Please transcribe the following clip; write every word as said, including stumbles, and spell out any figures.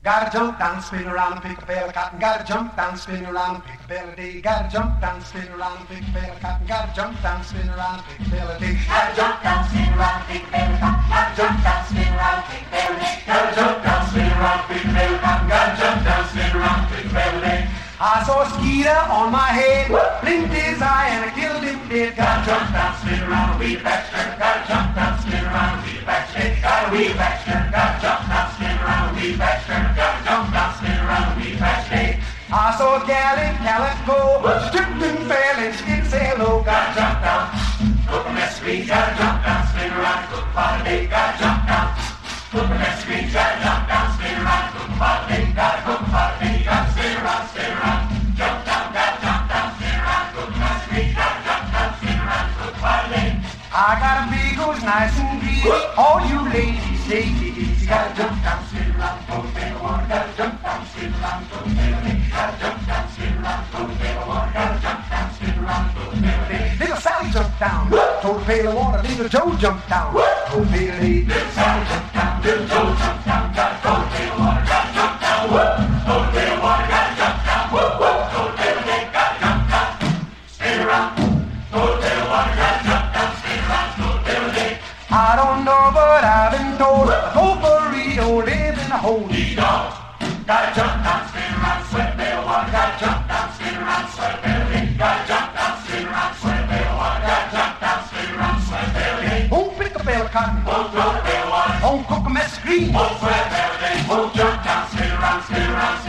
Gotta jump down, spin around and pick a bale of cotton. Gotta jump down, spin around and pick a bale of day. Gotta jump down, spin around and pick a bale of cotton. Gotta jump down, spin around and pick a bale of day. Gotta jump down, spin around and pick a bale of cotton. Gotta jump down, spin around and pick a bale of day. Gotta jump down, spin around and pick a bale of cotton. Gotta jump down, spin around and pick a bale of day. I saw a skeeter on my head, blinked his eye and I killed him dead. Gotta jump down, spin around and weave back skirt. Gotta jump down, spin around and weave back skirt. Gotta weave back skirt. Gotta jump down, spin around and weave back skirt. Gotta jump down, spin around and weave back skirt. I saw a gal in calico, stripped and fell and she didn't say hello. Gotta jump down, cook a mess screen. Gotta jump down, spin around, cook a pot of day. Gotta jump down, cook a mess screen. Gotta jump down, spin around, cook a pot of day. Gotta cook a pot of day. Gotta spin around, spin around, jump down, gotta jump down, spin around, cook a mess screen. Gotta jump down, spin around, cook a pot of day. I got a big old nice and greasy. All you ladies take it easy. Gotta jump down, spin around, go to bed of water. Gotta jump down, spin around, go to bed of day. Gotta jump down, spin around, go to bed of water. Gotta jump down, spin around, go to bed of day. Little Sally jumped down, told a pail of water. Little Joe jumped down, told a pail of day. Little Sally jumped down, little Joe jumped down. Gotta go to bed of water. Gotta jump down, whoa. Go to bed of water. Gotta jump down, whoa, whoa. Go to bed of day. Gotta jump down, spin around. Go to bed of water. Gotta jump down, spin around. Go to bed of day. I don't know, but I've been told a go-burrito live in a hole. He don't. Gotta jump down, spin around, sweat bed of water. Gotta jump down, spin around, sweat bed of day. Gotta jump down, spin around, sweat bed of water. Gotta jump down, spin around, sweat bed of day. Won't pick a bale of cotton. Won't throw the bed of water. Won't cook a mess of greens. Won't sweat bed of day. Won't jump down, spin around, spin around,